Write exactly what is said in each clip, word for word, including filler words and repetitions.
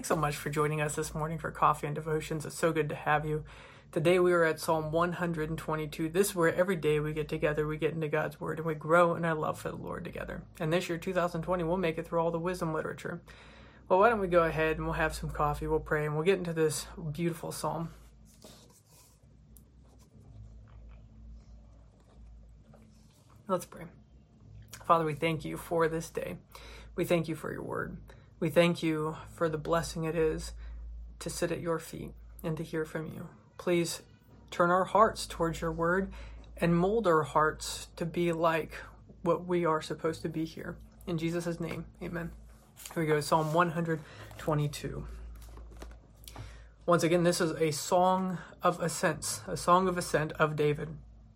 Thanks so much for joining us this morning for Coffee and Devotions. It's so good to have you. Today we are at Psalm one hundred twenty-two. This is where every day we get together, we get into God's Word, and we grow in our love for the Lord together. And this year, two thousand twenty, we'll make it through all the wisdom literature. Well, why don't we go ahead and we'll have some coffee, we'll pray, and we'll get into this beautiful psalm. Let's pray. Father, we thank you for this day. We thank you for your word. We thank you for the blessing it is to sit at your feet and to hear from you. Please turn our hearts towards your word and mold our hearts to be like what we are supposed to be here. In Jesus' name, amen. Here we go, Psalm one hundred twenty-two. Once again, this is a song of ascents, a song of ascent of David.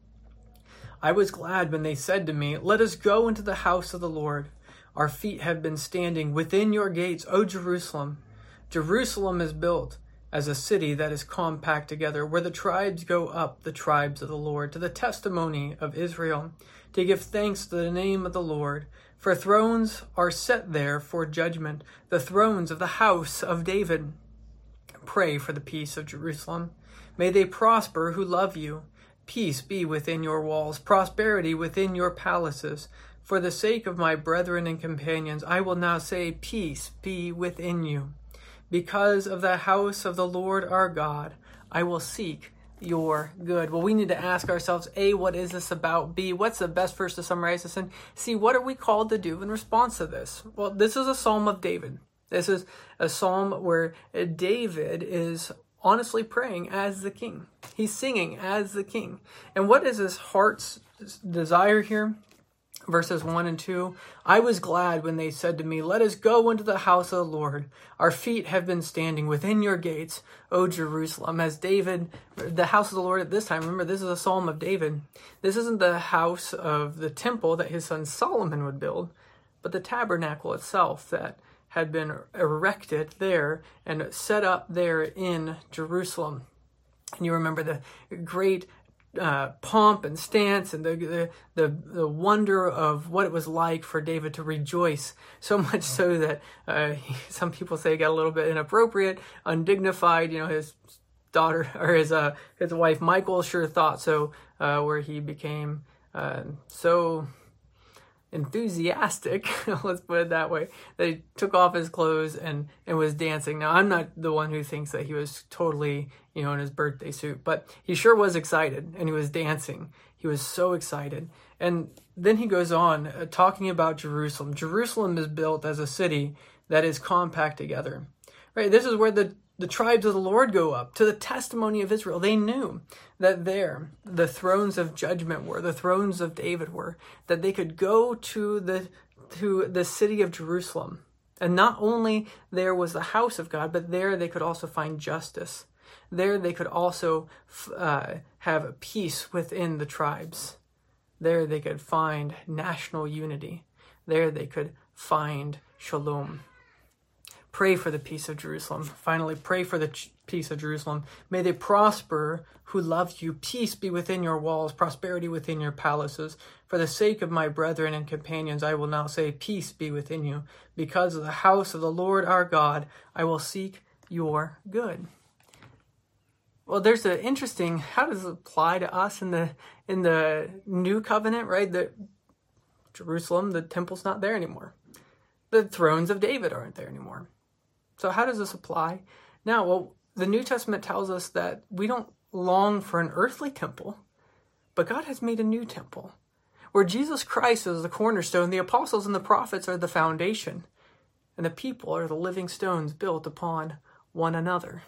I was glad when they said to me, "Let us go into the house of the Lord. Our feet have been standing within your gates, O Jerusalem. Jerusalem is built as a city that is compact together, where the tribes go up, the tribes of the Lord, to the testimony of Israel, to give thanks to the name of the Lord. For thrones are set there for judgment, the thrones of the house of David. Pray for the peace of Jerusalem. May they prosper who love you. Peace be within your walls, prosperity within your palaces. For the sake of my brethren and companions, I will now say, peace be within you. Because of the house of the Lord our God, I will seek your good." Well, we need to ask ourselves, A, what is this about? B, what's the best verse to summarize this in? C, what are we called to do in response to this? Well, this is a psalm of David. This is a psalm where David is honestly praying as the king. He's singing as the king. And what is his heart's desire here? Verses one and two, I was glad when they said to me, "Let us go into the house of the Lord. Our feet have been standing within your gates, O Jerusalem." As David, the house of the Lord at this time, remember this is a psalm of David. This isn't the house of the temple that his son Solomon would build, but the tabernacle itself that had been erected there and set up there in Jerusalem. And you remember the great Uh, pomp and stance and the, the the the wonder of what it was like for David to rejoice, so much so that uh, he, some people say it got a little bit inappropriate, undignified. You know, his daughter or his uh his wife Michal sure thought so, uh, where he became uh, so enthusiastic, let's put it that way, that he took off his clothes and and was dancing. Now, I'm not the one who thinks that he was totally, you know, in his birthday suit, but he sure was excited and he was dancing. He was so excited. And then he goes on uh, talking about Jerusalem. Jerusalem is built as a city that is compact together. Right? This is where the The tribes of the Lord go up, to the testimony of Israel. They knew that there the thrones of judgment were, the thrones of David were, that they could go to the to the city of Jerusalem. And not only there was the house of God, but there they could also find justice. There they could also uh, have peace within the tribes. There they could find national unity. There they could find shalom. Pray for the peace of Jerusalem. Finally, pray for the ch- peace of Jerusalem. May they prosper who love you. Peace be within your walls, prosperity within your palaces. For the sake of my brethren and companions, I will now say, peace be within you. Because of the house of the Lord our God, I will seek your good. Well, there's an interesting, how does it apply to us in the in the new covenant, right? That Jerusalem, the temple's not there anymore. The thrones of David aren't there anymore. So how does this apply now? Well, the New Testament tells us that we don't long for an earthly temple, but God has made a new temple where Jesus Christ is the cornerstone, the apostles and the prophets are the foundation, and the people are the living stones built upon one another.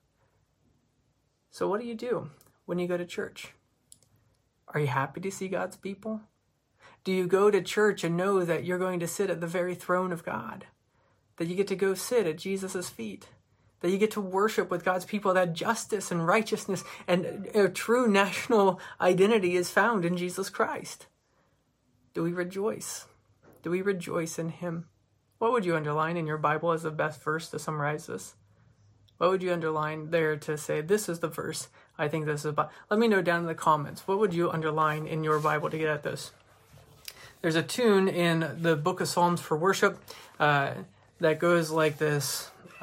So what do you do when you go to church? Are you happy to see God's people? Do you go to church and know that you're going to sit at the very throne of God? That you get to go sit at Jesus' feet? That you get to worship with God's people, that justice and righteousness and a true national identity is found in Jesus Christ? Do we rejoice? Do we rejoice in Him? What would you underline in your Bible as the best verse to summarize this? What would you underline there to say, this is the verse I think this is about? Let me know down in the comments. What would you underline in your Bible to get at this? There's a tune in the book of Psalms for worship uh, that goes like this.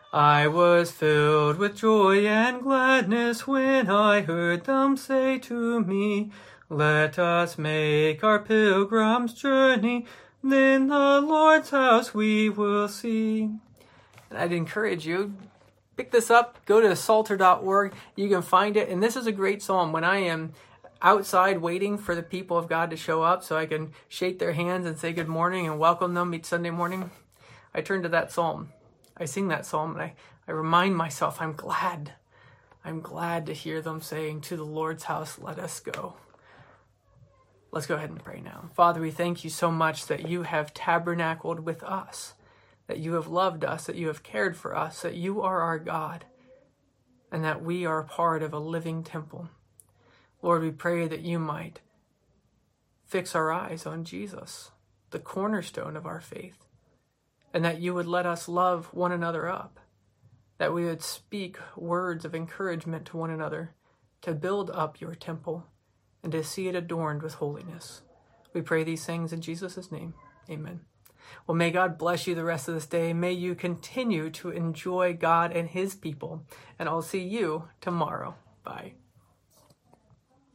I was filled with joy and gladness when I heard them say to me, let us make our pilgrim's journey, then the Lord's house we will see. And I'd encourage you, pick this up, go to psalter dot org, you can find it. And this is a great psalm when I am outside waiting for the people of God to show up so I can shake their hands and say good morning and welcome them each Sunday morning. I turn to that psalm. I sing that psalm and I, I remind myself I'm glad. I'm glad to hear them saying, to the Lord's house, let us go. Let's go ahead and pray now. Father, we thank you so much that you have tabernacled with us, that you have loved us, that you have cared for us, that you are our God, and that we are part of a living temple. Lord, we pray that you might fix our eyes on Jesus, the cornerstone of our faith, and that you would let us love one another up, that we would speak words of encouragement to one another to build up your temple and to see it adorned with holiness. We pray these things in Jesus' name. Amen. Well, may God bless you the rest of this day. May you continue to enjoy God and his people, and I'll see you tomorrow. Bye.